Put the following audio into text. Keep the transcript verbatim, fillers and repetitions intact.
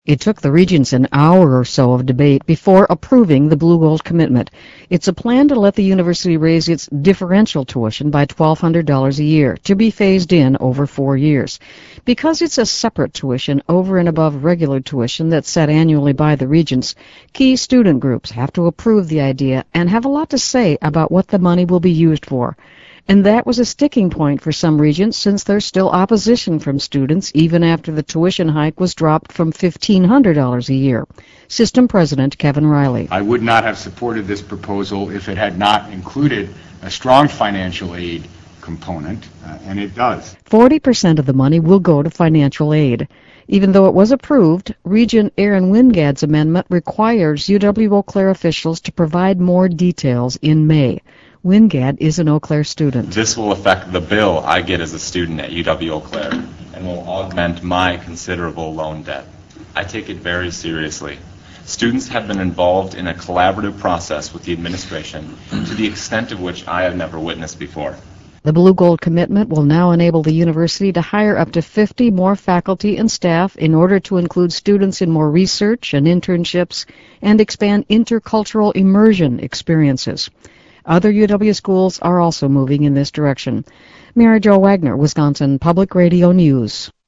It took the Regents an hour or so of debate before approving the Blue Gold commitment. It's a plan to let the university raise its differential tuition by twelve hundred dollars a year, to be phased in over four years. Because it's a separate tuition over and above regular tuition that's set annually by the Regents, key student groups have to approve the idea and have a lot to say about what the money will be used for. And that was a sticking point for some Regents, since there's still opposition from students even after the tuition hike was dropped from fifteen hundred dollars a year. System President Kevin Riley. I would not have supported this proposal if it had not included a strong financial aid component, uh, and it does. forty percent of the money will go to financial aid. Even though it was approved, Regent Aaron Wingad's amendment requires U W Eau Claire officials to provide more details in May. Wingad is an Eau Claire student. This will affect the bill I get as a student at U W Eau Claire and will augment my considerable loan debt. I take it very seriously. Students have been involved in a collaborative process with the administration to the extent of which I have never witnessed before. The Blue Gold commitment will now enable the university to hire up to fifty more faculty and staff in order to include students in more research and internships and expand intercultural immersion experiences. Other U W schools are also moving in this direction. Mary Jo Wagner, Wisconsin Public Radio News.